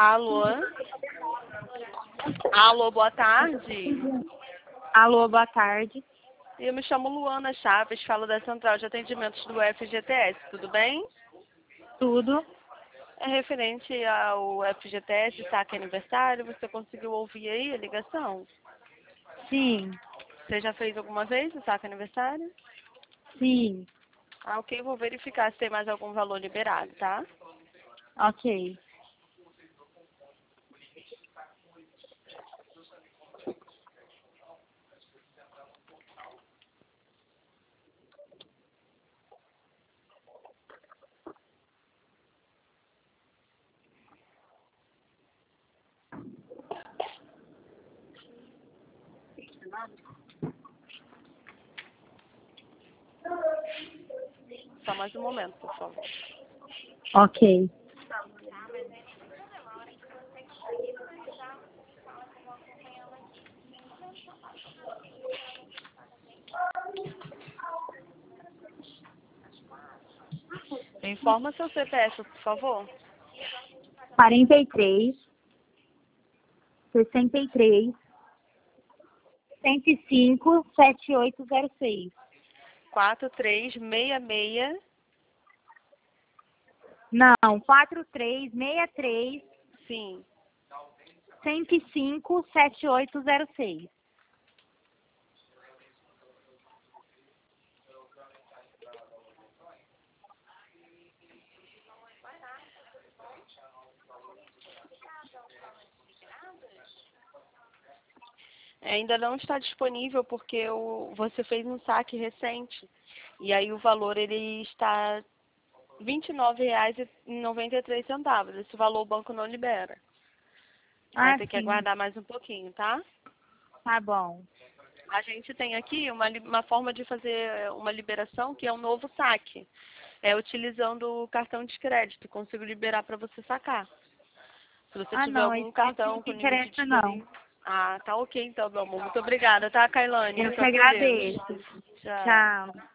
Alô? Alô, boa tarde. Alô, boa tarde. Eu me chamo Luana Chaves, falo da Central de Atendimentos do FGTS, tudo bem? Tudo? É referente ao FGTS, saque aniversário, você conseguiu ouvir aí a ligação? Sim, Você já fez alguma vez o saque aniversário? sim. Ah, ok, vou verificar se tem mais algum valor liberado, tá? Ok. Só mais um momento, por favor. Ok. Me informa seu CPF, por favor. 43, 63, 105, 7806. 4366. Não, 4363, Sim. 105, 7806. Ainda não está disponível porque você fez um saque recente. E aí o valor ele está R$ 29,93. Esse valor o banco não libera. Vai Ah, ter que sim. aguardar mais um pouquinho, tá? Tá bom. A gente tem aqui uma forma de fazer uma liberação que é um novo saque. É utilizando o cartão de crédito. Consigo liberar para você sacar. Se você Ah, tiver não, algum esse cartão não com me limite interessa, disponível. não. Ah, tá ok então, meu amor. Muito obrigada, tá, Kailane? Eu que Fica com Deus. agradeço. Tchau. Tchau.